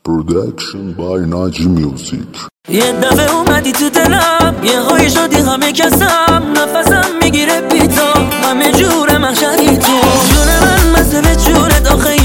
Production by Naji Music. یه دفعه اومدی تو دلم، یه هایی شدی همه کسم، نفسم میگیره بیتا، همه جور محشری تو. جون من مثل جونت آخه